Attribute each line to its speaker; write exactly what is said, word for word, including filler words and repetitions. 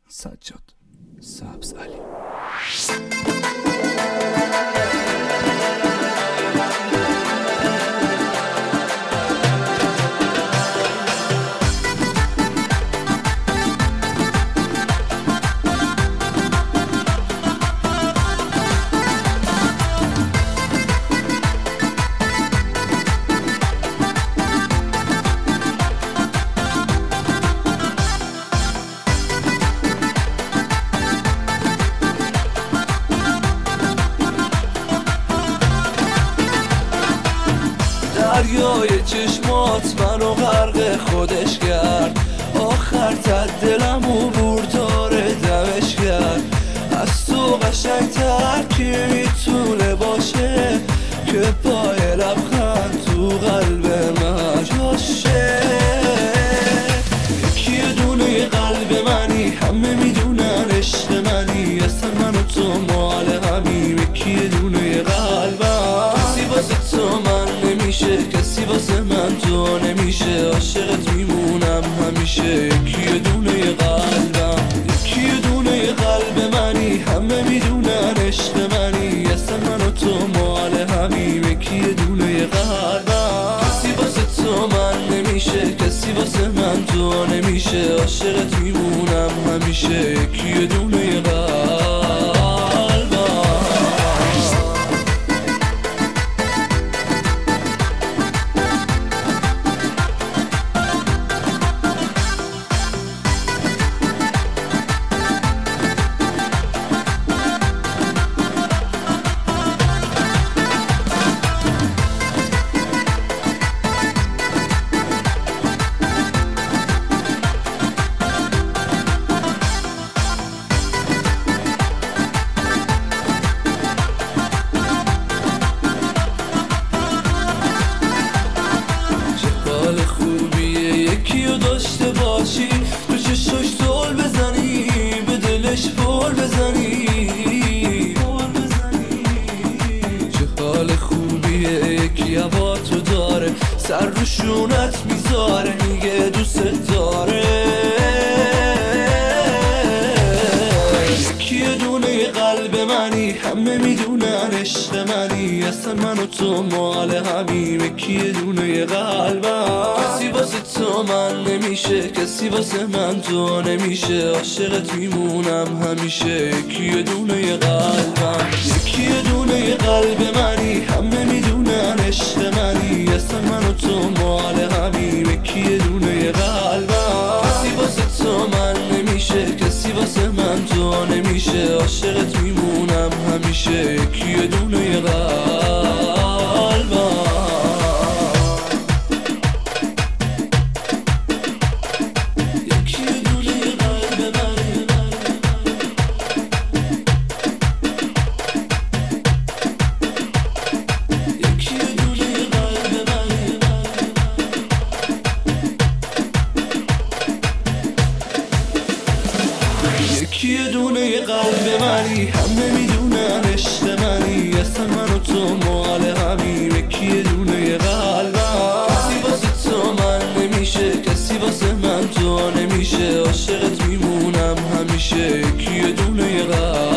Speaker 1: سجاد سبز علی.
Speaker 2: دریای چشمات منو غرق خودش کرد، آخر تا دلمو برد داره دمش کرد. از تو قشنگتر کی میتونه باشه که پای لبخند تو قلب من جاشه. یکی دونه قلب منی، همه میدونن عشق منی، اصلا من و تو مال همیم. یکی دونه قلبم، کسی واسه تو من نمیشه، کسی واسه من تو نمیشه، عاشقت میمونم همیشه. یکی دونه قلبم، یکی دونه قلب منی، همه میدونن عشق منی، اصلا من و تو مال همیم. یکی دونه قلبم، کسی واسه تو من نمیشه، کسی واسه من تو نمیشه، عاشقت میمونم همیشه. یکی دونه قلبم. یکیو داشته باشی، تو چشاش دل بزنی، به دلش بول بزنی. چه حال خوبیه یکی هوا تو داره، سر رو شونت میذاره، میگه دوست داره. یکی دونه قلب منی، همه میدونن عشق منی، اصلا من و تو مال همیم. یکی دونه قلبم، کسی واسه تو من نمیشه، کسی واسه من تو نمیشه، عاشقت میمونم همیشه. یکی دونه قلبم، یکی دونه قلب منی، همه میدونن عشق منی، اصلا من و تو مال همیم. یکی دونه قلبم، کسی واسه تو من نمیشه، کسی واسه من تو نمیشه، عاشقت میمونم همیشه. یکی دونه قلبم. یکی دونه قلب منی، همه میدونن عشق منی، اصلا من و تو مال همیم. یکی دونه قلبم، کسی واسه تو من نمیشه، کسی واسه من تو نمیشه، عاشقت میمونم همیشه. یکی دونه قلبم.